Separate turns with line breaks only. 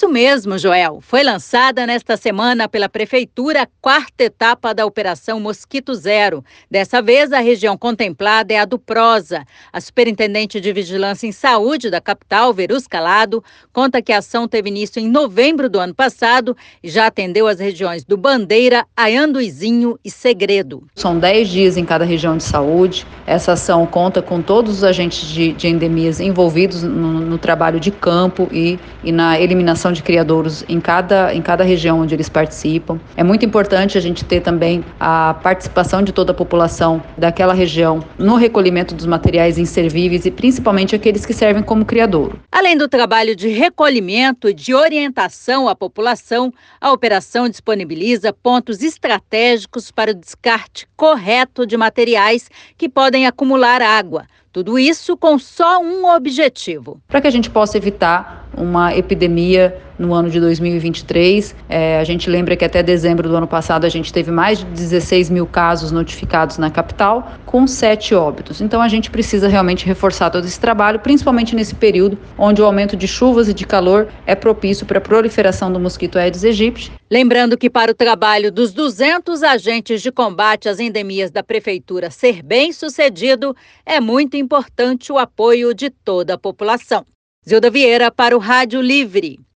Isso mesmo, Joel. Foi lançada nesta semana pela Prefeitura a quarta etapa da Operação Mosquito Zero. Dessa vez, a região contemplada é a do Prosa. A superintendente de Vigilância em Saúde da capital, Verus Calado, conta que a ação teve início em novembro do ano passado e já atendeu as regiões do Bandeira, Ayanduizinho e Segredo.
São 10 dias em cada região de saúde. Essa ação conta com todos os agentes de endemias envolvidos no trabalho de campo e na eliminação de criadouros em cada região onde eles participam. É muito importante a gente ter também a participação de toda a população daquela região no recolhimento dos materiais inservíveis e principalmente aqueles que servem como criadouro.
Além do trabalho de recolhimento e de orientação à população, a operação disponibiliza pontos estratégicos para o descarte correto de materiais que podem acumular água. Tudo isso com só um objetivo:
para que a gente possa evitar uma epidemia no ano de 2023. A gente lembra que até dezembro do ano passado a gente teve mais de 16 mil casos notificados na capital, com 7 óbitos. Então a gente precisa realmente reforçar todo esse trabalho, principalmente nesse período onde o aumento de chuvas e de calor é propício para a proliferação do mosquito Aedes aegypti.
Lembrando que para o trabalho dos 200 agentes de combate às endemias da Prefeitura ser bem sucedido, é muito importante o apoio de toda a população. Zilda Vieira para o Rádio Livre.